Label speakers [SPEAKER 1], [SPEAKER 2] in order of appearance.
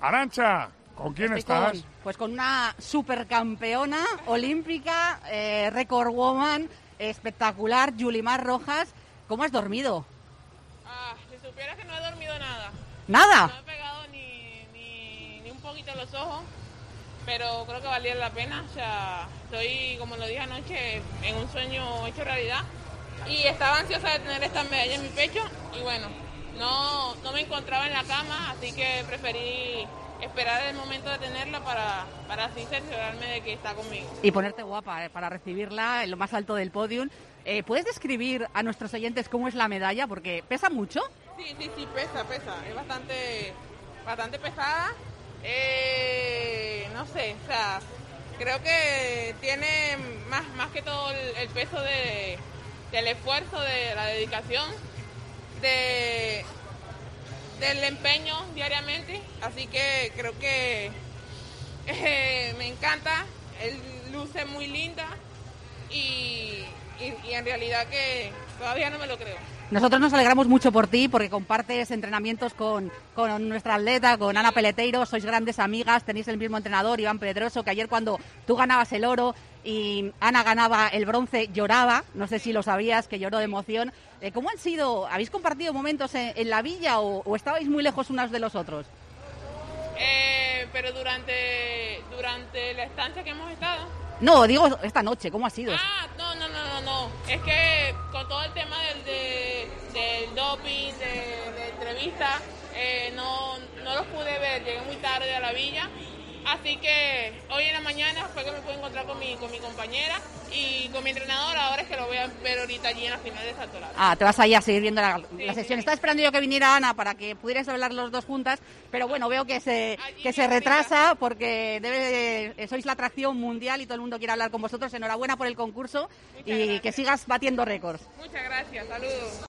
[SPEAKER 1] Arantxa, ¿con quién estás?
[SPEAKER 2] Pues con una supercampeona olímpica, record woman, espectacular, Yulimar Rojas. ¿Cómo has dormido?
[SPEAKER 3] Si supieras que no he dormido nada.
[SPEAKER 2] ¿Nada?
[SPEAKER 3] No he pegado ni un poquito los ojos, pero creo que valía la pena. O sea, estoy, como lo dije anoche, en un sueño hecho realidad. Y estaba ansiosa de tener esta medalla en mi pecho. Y bueno, no me encontraba en la cama, así que preferí esperar el momento de tenerla para así cerciorarme de que está conmigo.
[SPEAKER 2] Y ponerte guapa para recibirla en lo más alto del podium. ¿Puedes describir a nuestros oyentes cómo es la medalla? Porque pesa mucho.
[SPEAKER 3] Sí, pesa. Es bastante pesada. No sé, o sea, creo que tiene más que todo el peso del esfuerzo, de la dedicación, del empeño diariamente. Así que creo que me encanta, él luce muy linda y en realidad que todavía no me lo creo.
[SPEAKER 2] Nosotros nos alegramos mucho por ti porque compartes entrenamientos con nuestra atleta, con Ana Peleteiro, sois grandes amigas, tenéis el mismo entrenador, Iván Pedroso, que ayer cuando tú ganabas el oro y Ana ganaba el bronce lloraba, no sé si lo sabías, que lloró de emoción. ¿Cómo han sido? ¿Habéis compartido momentos en la villa o estabais muy lejos unos de los otros?
[SPEAKER 3] Pero durante la estancia que hemos estado...
[SPEAKER 2] No, digo esta noche, ¿cómo ha sido?
[SPEAKER 3] No. Es que con todo el tema del doping, de entrevista, no los pude ver, llegué muy tarde a la villa. Así que hoy en la mañana fue que me pude encontrar con mi compañera y con mi entrenador. Ahora es que lo voy a ver ahorita allí en la final de Salto Largo.
[SPEAKER 2] Te vas ahí a seguir viendo la sesión. Estaba esperando yo que viniera Ana para que pudierais hablar los dos juntas, pero bueno, veo que se retrasa porque sois la atracción mundial y todo el mundo quiere hablar con vosotros. Enhorabuena por el concurso y que sigas batiendo récords.
[SPEAKER 3] Muchas gracias, saludos.